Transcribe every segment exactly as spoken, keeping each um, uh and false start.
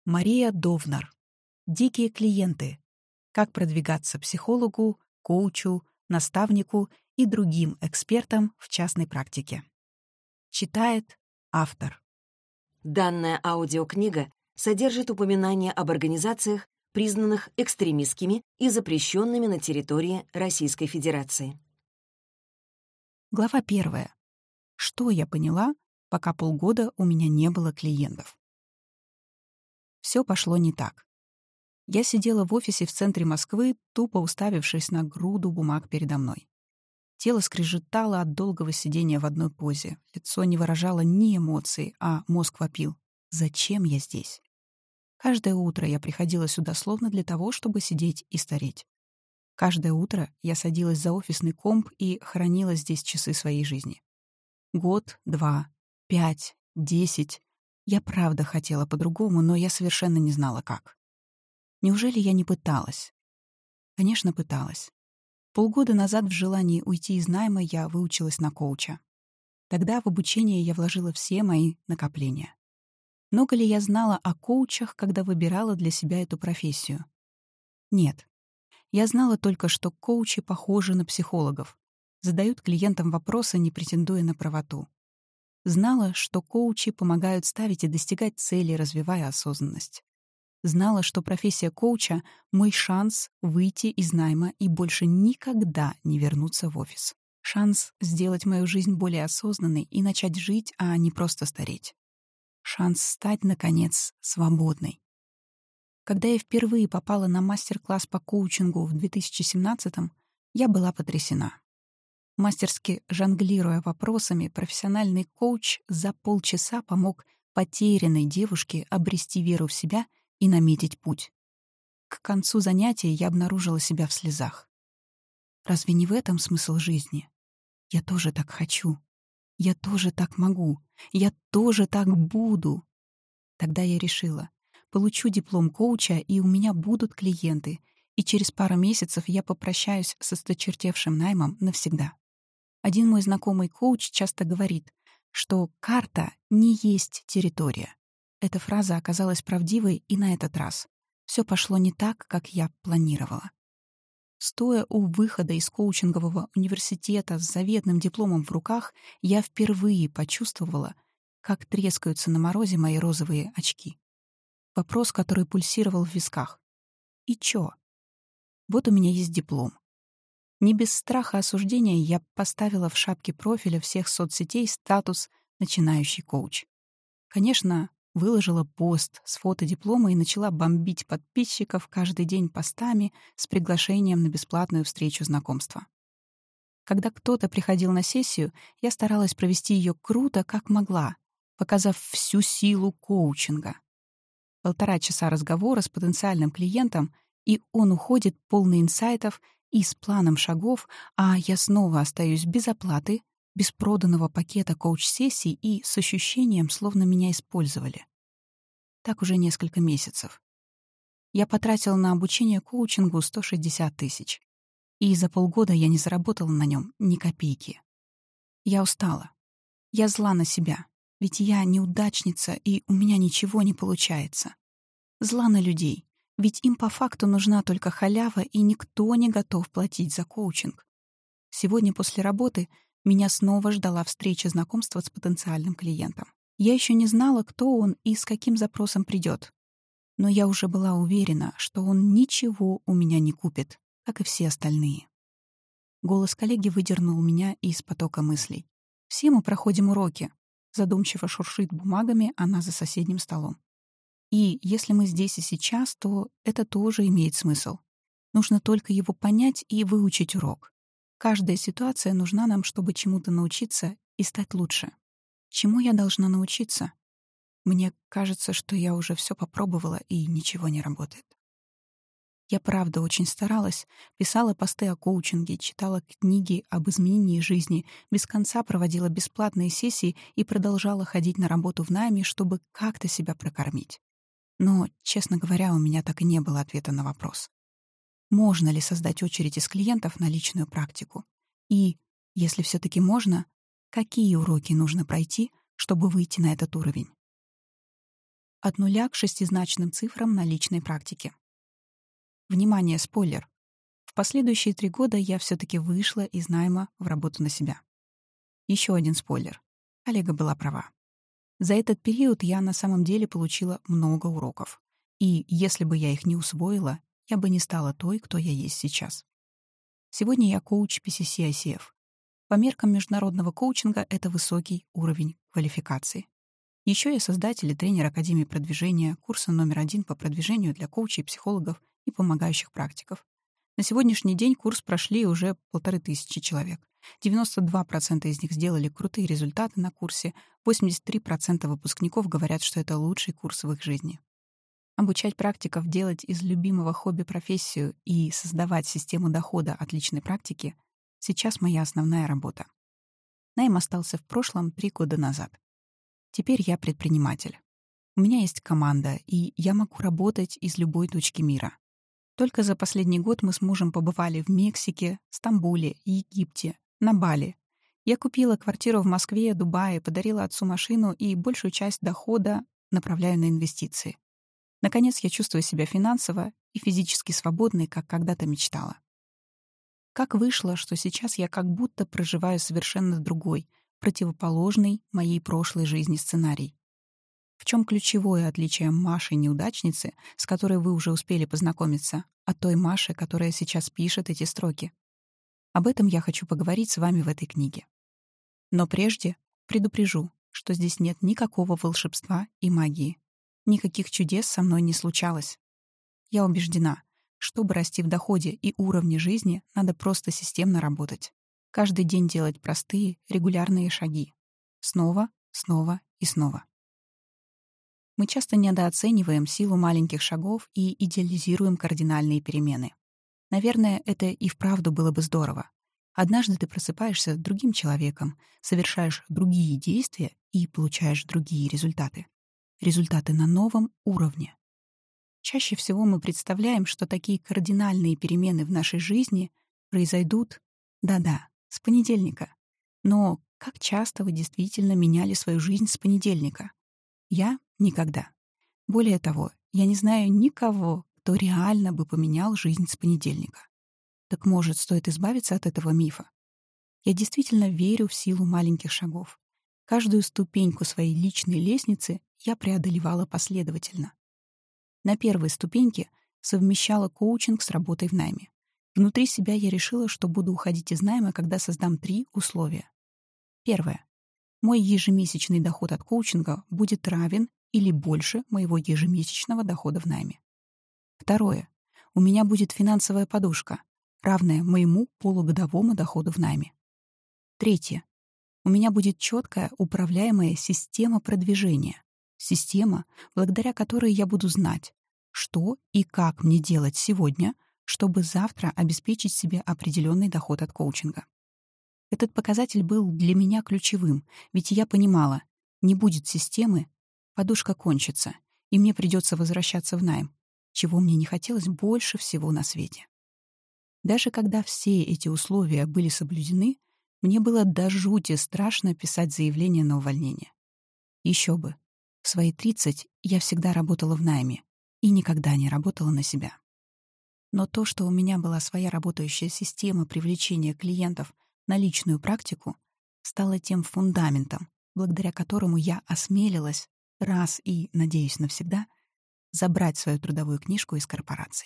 Мария Довнар. Дикие клиенты. Как продвигаться психологу, коучу, наставнику и другим экспертам в частной практике. Читает автор. Данная аудиокнига содержит упоминания об организациях, признанных экстремистскими и запрещенными на территории Российской Федерации. Глава первая. Что я поняла, пока полгода у меня не было клиентов? Все пошло не так. Я сидела в офисе в центре Москвы, тупо уставившись на груду бумаг передо мной. Тело скрежетало от долгого сидения в одной позе. Лицо не выражало ни эмоций, а мозг вопил. Зачем я здесь? Каждое утро я приходила сюда словно для того, чтобы сидеть и стареть. Каждое утро я садилась за офисный комп и хранила здесь часы своей жизни. Год, два, пять, десять. Я правда хотела по-другому, но я совершенно не знала, как. Неужели я не пыталась? Конечно, пыталась. Полгода назад в желании уйти из найма я выучилась на коуча. Тогда в обучение я вложила все мои накопления. Много ли я знала о коучах, когда выбирала для себя эту профессию? Нет. Я знала только, что коучи похожи на психологов, задают клиентам вопросы, не претендуя на правоту. Знала, что коучи помогают ставить и достигать цели, развивая осознанность. Знала, что профессия коуча — мой шанс выйти из найма и больше никогда не вернуться в офис. Шанс сделать мою жизнь более осознанной и начать жить, а не просто стареть. Шанс стать, наконец, свободной. Когда я впервые попала на мастер-класс по коучингу в две тысячи семнадцатом, я была потрясена. Мастерски жонглируя вопросами, профессиональный коуч за полчаса помог потерянной девушке обрести веру в себя и наметить путь. К концу занятия я обнаружила себя в слезах. Разве не в этом смысл жизни? Я тоже так хочу. Я тоже так могу. Я тоже так буду. Тогда я решила, получу диплом коуча, и у меня будут клиенты, и через пару месяцев я попрощаюсь со осточертевшим наймом навсегда. Один мой знакомый коуч часто говорит, что карта не есть территория. Эта фраза оказалась правдивой и на этот раз. Все пошло не так, как я планировала. Стоя у выхода из коучингового университета с заветным дипломом в руках, я впервые почувствовала, как трескаются на морозе мои розовые очки. Вопрос, который пульсировал в висках. И чё? Вот у меня есть диплом. Не без страха осуждения я поставила в шапке профиля всех соцсетей статус «начинающий коуч». Конечно, выложила пост с фото диплома и начала бомбить подписчиков каждый день постами с приглашением на бесплатную встречу знакомства. Когда кто-то приходил на сессию, я старалась провести ее круто, как могла, показав всю силу коучинга. Полтора часа разговора с потенциальным клиентом, и он уходит полный инсайтов и с планом шагов, а я снова остаюсь без оплаты, без проданного пакета коуч-сессий и с ощущением, словно меня использовали. Так уже несколько месяцев. Я потратила на обучение коучингу сто шестьдесят тысяч. И за полгода я не заработала на нем ни копейки. Я устала. Я зла на себя, ведь я неудачница, и у меня ничего не получается. Зла на людей, ведь им по факту нужна только халява, и никто не готов платить за коучинг. Сегодня после работы меня снова ждала встреча знакомства с потенциальным клиентом. Я еще не знала, кто он и с каким запросом придет. Но я уже была уверена, что он ничего у меня не купит, как и все остальные. Голос коллеги выдернул меня из потока мыслей. «Все мы проходим уроки», — задумчиво шуршит бумагами она за соседним столом. И если мы здесь и сейчас, то это тоже имеет смысл. Нужно только его понять и выучить урок. Каждая ситуация нужна нам, чтобы чему-то научиться и стать лучше. Чему я должна научиться? Мне кажется, что я уже все попробовала, и ничего не работает. Я правда очень старалась, писала посты о коучинге, читала книги об изменении жизни, без конца проводила бесплатные сессии и продолжала ходить на работу в найме, чтобы как-то себя прокормить. Но, честно говоря, у меня так и не было ответа на вопрос. Можно ли создать очередь из клиентов на личную практику? И, если все-таки можно, какие уроки нужно пройти, чтобы выйти на этот уровень? От нуля к шестизначным цифрам на личной практике. Внимание, спойлер. В последующие три года я все-таки вышла из найма в работу на себя. Еще один спойлер. Олега была права. За этот период я на самом деле получила много уроков. И если бы я их не усвоила, я бы не стала той, кто я есть сейчас. Сегодня я коуч пи си си ай си эф. По меркам международного коучинга это высокий уровень квалификации. Еще я создатель и тренер Академии продвижения, курса номер один по продвижению для коучей, психологов и помогающих практиков. На сегодняшний день курс прошли уже полторы тысячи человек. девяносто два процента из них сделали крутые результаты на курсе, восемьдесят три процента выпускников говорят, что это лучший курс в их жизни. Обучать практиков делать из любимого хобби профессию и создавать систему дохода от личной практики — сейчас моя основная работа. Найм остался в прошлом три года назад. Теперь я предприниматель. У меня есть команда, и я могу работать из любой точки мира. Только за последний год мы с мужем побывали в Мексике, Стамбуле, Египте, на Бали. Я купила квартиру в Москве, Дубае, подарила отцу машину и большую часть дохода направляю на инвестиции. Наконец, я чувствую себя финансово и физически свободной, как когда-то мечтала. Как вышло, что сейчас я как будто проживаю совершенно другой, противоположный моей прошлой жизни сценарий. В чем ключевое отличие Маши-неудачницы, с которой вы уже успели познакомиться, от той Маши, которая сейчас пишет эти строки? Об этом я хочу поговорить с вами в этой книге. Но прежде предупрежу, что здесь нет никакого волшебства и магии. Никаких чудес со мной не случалось. Я убеждена, чтобы расти в доходе и уровне жизни, надо просто системно работать. Каждый день делать простые, регулярные шаги. Снова, снова и снова. Мы часто недооцениваем силу маленьких шагов и идеализируем кардинальные перемены. Наверное, это и вправду было бы здорово. Однажды ты просыпаешься другим человеком, совершаешь другие действия и получаешь другие результаты. Результаты на новом уровне. Чаще всего мы представляем, что такие кардинальные перемены в нашей жизни произойдут, да-да, с понедельника. Но как часто вы действительно меняли свою жизнь с понедельника? Я — никогда. Более того, я не знаю никого, кто реально бы поменял жизнь с понедельника. Так может, стоит избавиться от этого мифа? Я действительно верю в силу маленьких шагов. Каждую ступеньку своей личной лестницы я преодолевала последовательно. На первой ступеньке совмещала коучинг с работой в найме. Внутри себя я решила, что буду уходить из найма, когда создам три условия. Первое. Мой ежемесячный доход от коучинга будет равен или больше моего ежемесячного дохода в найме. Второе. У меня будет финансовая подушка, равная моему полугодовому доходу в найме. Третье. У меня будет четкая управляемая система продвижения. Система, благодаря которой я буду знать, что и как мне делать сегодня, чтобы завтра обеспечить себе определенный доход от коучинга. Этот показатель был для меня ключевым, ведь я понимала, не будет системы, подушка кончится, и мне придется возвращаться в найм, чего мне не хотелось больше всего на свете. Даже когда все эти условия были соблюдены, мне было до жути страшно писать заявление на увольнение. Еще бы. В свои тридцать я всегда работала в найме и никогда не работала на себя. Но то, что у меня была своя работающая система привлечения клиентов на личную практику, стало тем фундаментом, благодаря которому я осмелилась раз и, надеюсь, навсегда забрать свою трудовую книжку из корпорации.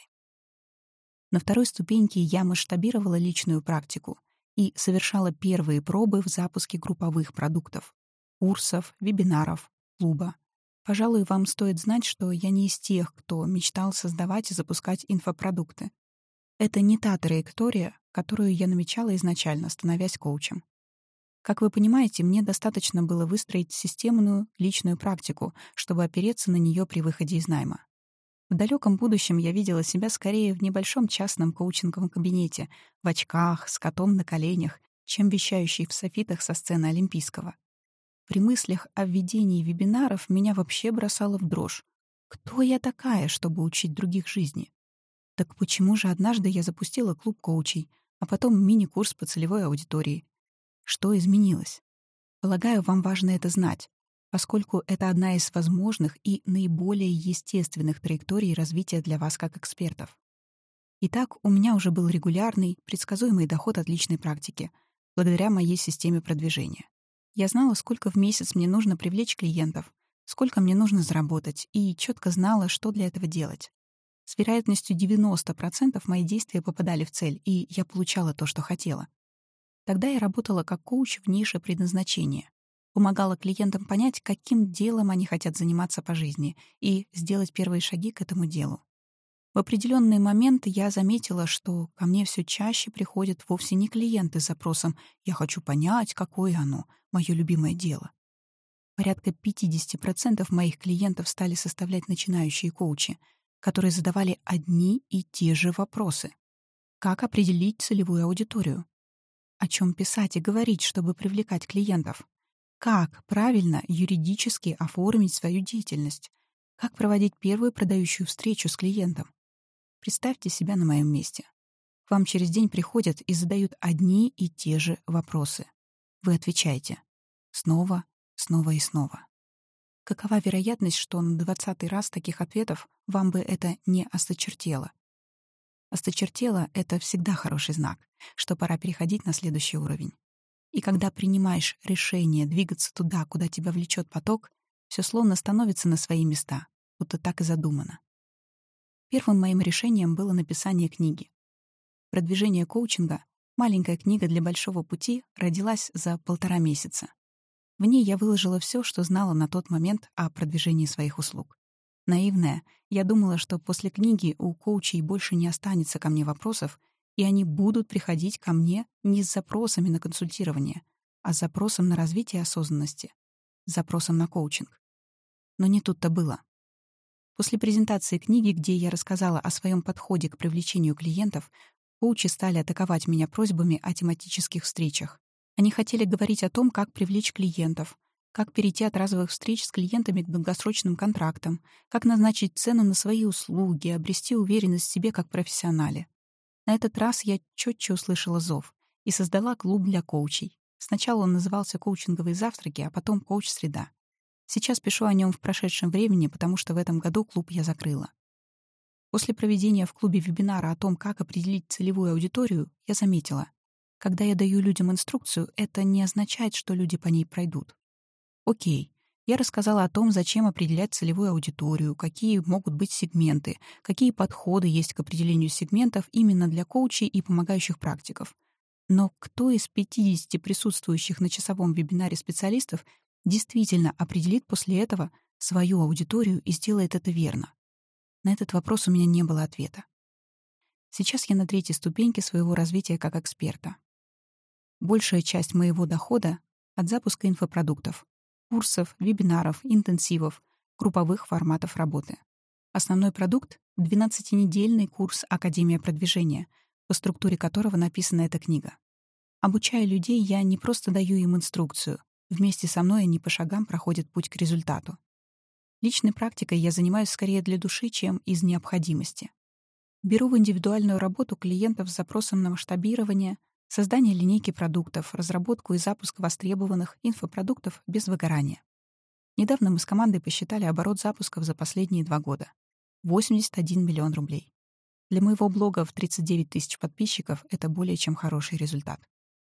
На второй ступеньке я масштабировала личную практику и совершала первые пробы в запуске групповых продуктов, курсов, вебинаров, клуба. Пожалуй, вам стоит знать, что я не из тех, кто мечтал создавать и запускать инфопродукты. Это не та траектория, которую я намечала изначально, становясь коучем. Как вы понимаете, мне достаточно было выстроить системную личную практику, чтобы опереться на нее при выходе из найма. В далеком будущем я видела себя скорее в небольшом частном коучинговом кабинете, в очках, с котом на коленях, чем вещающей в софитах со сцены Олимпийского. При мыслях о введении вебинаров меня вообще бросало в дрожь. Кто я такая, чтобы учить других жизни? Так почему же однажды я запустила клуб коучей, а потом мини-курс по целевой аудитории? Что изменилось? Полагаю, вам важно это знать. поскольку это одна из возможных и наиболее естественных траекторий развития для вас как экспертов. Итак, у меня уже был регулярный, предсказуемый доход от личной практики, благодаря моей системе продвижения. Я знала, сколько в месяц мне нужно привлечь клиентов, сколько мне нужно заработать, и четко знала, что для этого делать. С вероятностью девяносто процентов мои действия попадали в цель, и я получала то, что хотела. Тогда я работала как коуч в нише предназначения. Помогала клиентам понять, каким делом они хотят заниматься по жизни, и сделать первые шаги к этому делу. В определенный момент я заметила, что ко мне все чаще приходят вовсе не клиенты с запросом «я хочу понять, какое оно, мое любимое дело». Порядка пятьдесят процентов моих клиентов стали составлять начинающие коучи, которые задавали одни и те же вопросы. Как определить целевую аудиторию? О чем писать и говорить, чтобы привлекать клиентов? Как правильно юридически оформить свою деятельность? Как проводить первую продающую встречу с клиентом? Представьте себя на моем месте. К вам через день приходят и задают одни и те же вопросы. Вы отвечаете. Снова, снова и снова. Какова вероятность, что на двадцатый раз таких ответов вам бы это не осточертело? Осточертело — это всегда хороший знак, что пора переходить на следующий уровень. И когда принимаешь решение двигаться туда, куда тебя влечет поток, все словно становится на свои места, будто так и задумано. Первым моим решением было написание книги. «Продвижение коучинга», маленькая книга для большого пути, родилась за полтора месяца. В ней я выложила все, что знала на тот момент о продвижении своих услуг. Наивная, я думала, что после книги у коучей больше не останется ко мне вопросов, и они будут приходить ко мне не с запросами на консультирование, а с запросом на развитие осознанности, с запросом на коучинг. Но не тут-то было. После презентации книги, где я рассказала о своем подходе к привлечению клиентов, коучи стали атаковать меня просьбами о тематических встречах. Они хотели говорить о том, как привлечь клиентов, как перейти от разовых встреч с клиентами к долгосрочным контрактам, как назначить цену на свои услуги, обрести уверенность в себе как профессионале. На этот раз я четче услышала зов и создала клуб для коучей. Сначала он назывался «Коучинговые завтраки», а потом «Коуч-среда». Сейчас пишу о нем в прошедшем времени, потому что в этом году клуб я закрыла. После проведения в клубе вебинара о том, как определить целевую аудиторию, я заметила, когда я даю людям инструкцию, это не означает, что люди по ней пройдут. Окей, я рассказала о том, зачем определять целевую аудиторию, какие могут быть сегменты, какие подходы есть к определению сегментов именно для коучей и помогающих практиков. Но кто из пятидесяти присутствующих на часовом вебинаре специалистов действительно определит после этого свою аудиторию и сделает это верно? На этот вопрос у меня не было ответа. Сейчас я на третьей ступеньке своего развития как эксперта. Большая часть моего дохода от запуска инфопродуктов, курсов, вебинаров, интенсивов, групповых форматов работы. Основной продукт — двенадцатинедельный курс «Академия продвижения», по структуре которого написана эта книга. Обучая людей, я не просто даю им инструкцию. Вместе со мной они по шагам проходят путь к результату. Личной практикой я занимаюсь скорее для души, чем из необходимости. Беру в индивидуальную работу клиентов с запросом на масштабирование, создание линейки продуктов, разработку и запуск востребованных инфопродуктов без выгорания. Недавно мы с командой посчитали оборот запусков за последние два года. восемьдесят один миллион рублей. Для моего блога в тридцать девять тысяч подписчиков это более чем хороший результат.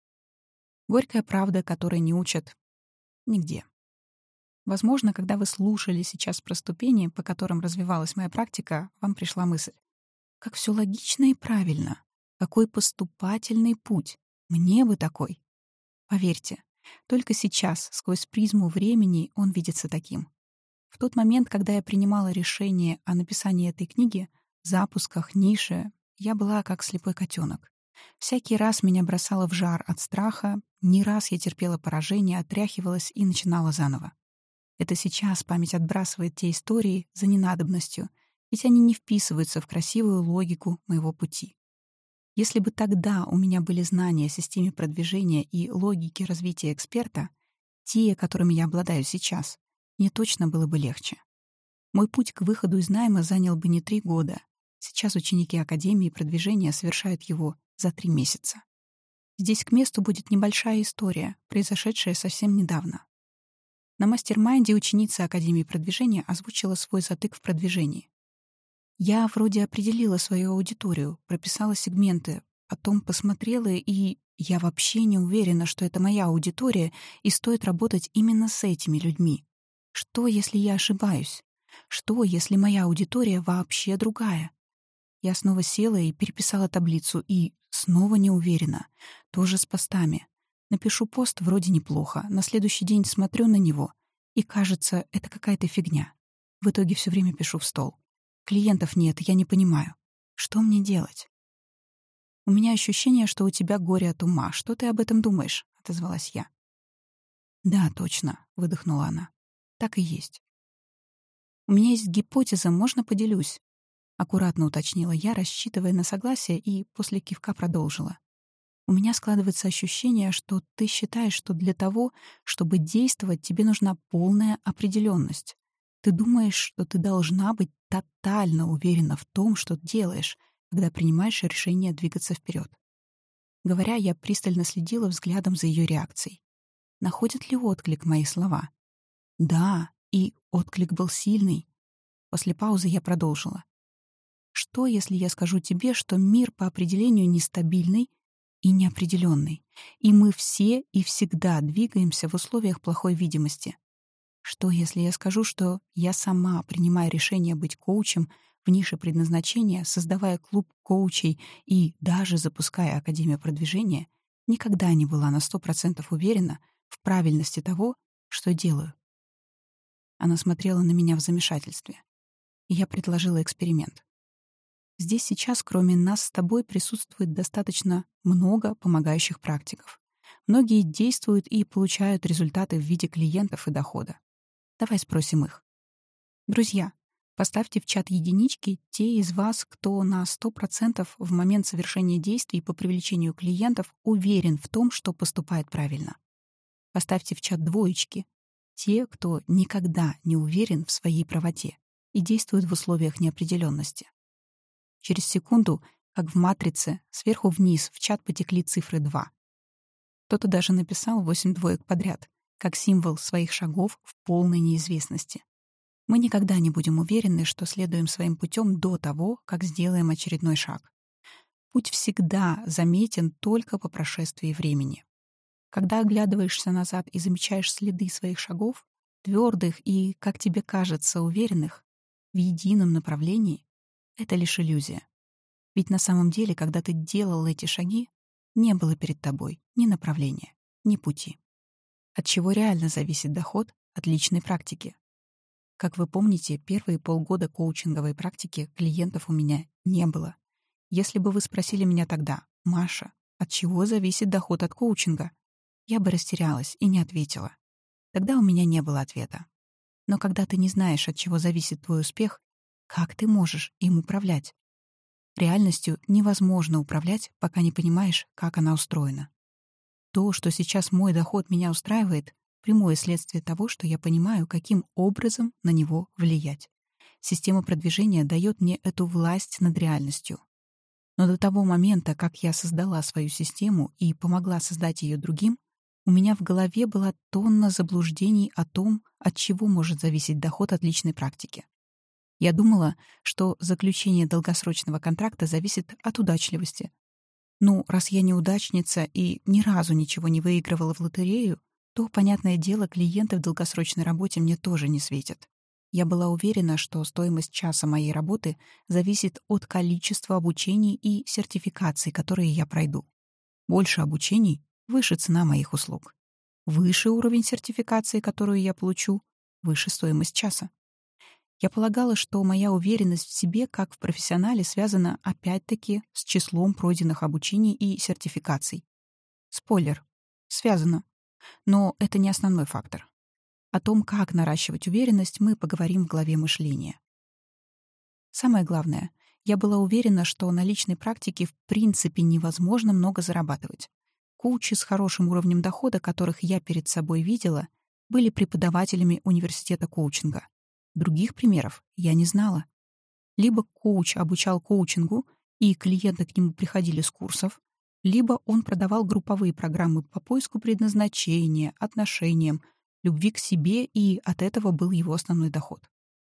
Горькая правда, которой не учат нигде. Возможно, когда вы слушали сейчас про ступени, по которым развивалась моя практика, вам пришла мысль. Как все логично и правильно. Какой поступательный путь. Мне бы такой. Поверьте, только сейчас, сквозь призму времени, он видится таким. В тот момент, когда я принимала решение о написании этой книги, запусках, нише, я была как слепой котенок. Всякий раз меня бросало в жар от страха, не раз я терпела поражение, отряхивалась и начинала заново. Это сейчас память отбрасывает те истории за ненадобностью, ведь они не вписываются в красивую логику моего пути. Если бы тогда у меня были знания о системе продвижения и логике развития эксперта, те, которыми я обладаю сейчас, мне точно было бы легче. Мой путь к выходу из найма занял бы не три года. Сейчас ученики Академии продвижения совершают его за три месяца. Здесь к месту будет небольшая история, произошедшая совсем недавно. На мастер-майнде ученица Академии продвижения озвучила свой затык в продвижении. Я вроде определила свою аудиторию, прописала сегменты, потом посмотрела, и я вообще не уверена, что это моя аудитория, и стоит работать именно с этими людьми. Что, если я ошибаюсь? Что, если моя аудитория вообще другая? Я снова села и переписала таблицу, и снова не уверена. Тоже с постами. Напишу пост вроде неплохо, на следующий день смотрю на него, и кажется, это какая-то фигня. В итоге все время пишу в стол. Клиентов нет, я не понимаю. Что мне делать? «У меня ощущение, что у тебя горе от ума. Что ты об этом думаешь?» — отозвалась я. «Да, точно», — выдохнула она. «Так и есть». «У меня есть гипотеза, можно поделюсь?» — аккуратно уточнила я, рассчитывая на согласие, и после кивка продолжила. «У меня складывается ощущение, что ты считаешь, что для того, чтобы действовать, тебе нужна полная определенность. Ты думаешь, что ты должна быть тотально уверена в том, что делаешь, когда принимаешь решение двигаться вперед». Говоря, я пристально следила взглядом за ее реакцией. Находит ли отклик мои слова? Да, и отклик был сильный. После паузы я продолжила. Что, если я скажу тебе, что мир по определению нестабильный и неопределенный, и мы все и всегда двигаемся в условиях плохой видимости? Что, если я скажу, что я сама принимаю решение быть коучем в нише предназначения, создавая клуб коучей и даже запуская Академию продвижения, никогда не была на сто процентов уверена в правильности того, что делаю? Она смотрела на меня в замешательстве, и я предложила эксперимент. Здесь сейчас, кроме нас с тобой, присутствует достаточно много помогающих практиков. Многие действуют и получают результаты в виде клиентов и дохода. Давай спросим их. Друзья, поставьте в чат единички те из вас, кто на сто процентов в момент совершения действий по привлечению клиентов уверен в том, что поступает правильно. Поставьте в чат двоечки те, кто никогда не уверен в своей правоте и действует в условиях неопределенности. Через секунду, как в матрице, сверху вниз в чат потекли цифры два. Кто-то даже написал восемь двоек подряд, как символ своих шагов в полной неизвестности. Мы никогда не будем уверены, что следуем своим путем до того, как сделаем очередной шаг. Путь всегда заметен только по прошествии времени. Когда оглядываешься назад и замечаешь следы своих шагов, твердых и, как тебе кажется, уверенных, в едином направлении, это лишь иллюзия. Ведь на самом деле, когда ты делал эти шаги, не было перед тобой ни направления, ни пути. От чего реально зависит доход от личной практики? Как вы помните, первые полгода коучинговой практики клиентов у меня не было. Если бы вы спросили меня тогда: «Маша, от чего зависит доход от коучинга?», я бы растерялась и не ответила. Тогда у меня не было ответа. Но когда ты не знаешь, от чего зависит твой успех, как ты можешь им управлять? Реальностью невозможно управлять, пока не понимаешь, как она устроена. То, что сейчас мой доход меня устраивает, прямое следствие того, что я понимаю, каким образом на него влиять. Система продвижения дает мне эту власть над реальностью. Но до того момента, как я создала свою систему и помогла создать ее другим, у меня в голове была тонна заблуждений о том, от чего может зависеть доход от личной практики. Я думала, что заключение долгосрочного контракта зависит от удачливости. Ну, раз я неудачница и ни разу ничего не выигрывала в лотерею, то, понятное дело, клиенты в долгосрочной работе мне тоже не светят. Я была уверена, что стоимость часа моей работы зависит от количества обучений и сертификаций, которые я пройду. Больше обучений — выше цена моих услуг. Выше уровень сертификации, которую я получу, выше стоимость часа. Я полагала, что моя уверенность в себе как в профессионале связана опять-таки с числом пройденных обучений и сертификаций. Спойлер. Связано. Но это не основной фактор. О том, как наращивать уверенность, мы поговорим в главе мышления. Самое главное, я была уверена, что на личной практике в принципе невозможно много зарабатывать. Коучи с хорошим уровнем дохода, которых я перед собой видела, были преподавателями университета коучинга. Других примеров я не знала. Либо коуч обучал коучингу, и клиенты к нему приходили с курсов, либо он продавал групповые программы по поиску предназначения, отношениям, любви к себе, и от этого был его основной доход.